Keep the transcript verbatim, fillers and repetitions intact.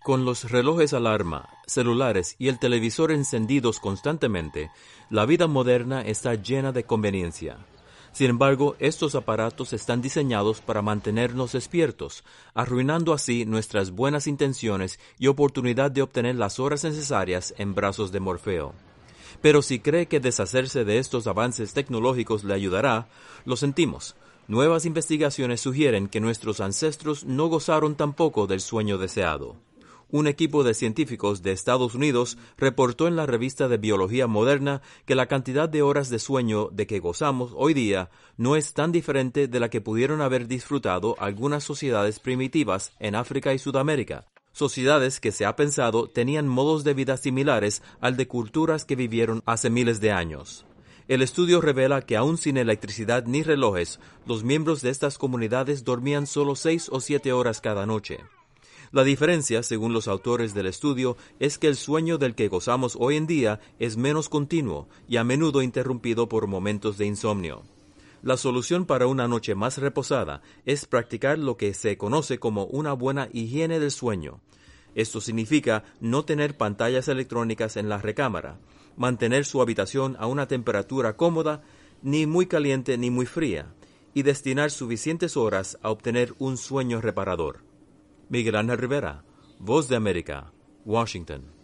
Con los relojes alarma, celulares y el televisor encendidos constantemente, la vida moderna está llena de conveniencia. Sin embargo, estos aparatos están diseñados para mantenernos despiertos, arruinando así nuestras buenas intenciones y oportunidad de obtener las horas necesarias en brazos de Morfeo. Pero si cree que deshacerse de estos avances tecnológicos le ayudará, lo sentimos. Nuevas investigaciones sugieren que nuestros ancestros no gozaron tampoco del sueño deseado. Un equipo de científicos de Estados Unidos reportó en la revista de Biología Moderna que la cantidad de horas de sueño de que gozamos hoy día no es tan diferente de la que pudieron haber disfrutado algunas sociedades primitivas en África y Sudamérica, sociedades que se ha pensado tenían modos de vida similares al de culturas que vivieron hace miles de años. El estudio revela que aún sin electricidad ni relojes, los miembros de estas comunidades dormían solo seis o siete horas cada noche. La diferencia, según los autores del estudio, es que el sueño del que gozamos hoy en día es menos continuo y a menudo interrumpido por momentos de insomnio. La solución para una noche más reposada es practicar lo que se conoce como una buena higiene del sueño. Esto significa no tener pantallas electrónicas en la recámara, mantener su habitación a una temperatura cómoda, ni muy caliente ni muy fría, y destinar suficientes horas a obtener un sueño reparador. Miguel Ángel Rivera, Voz de América, Washington.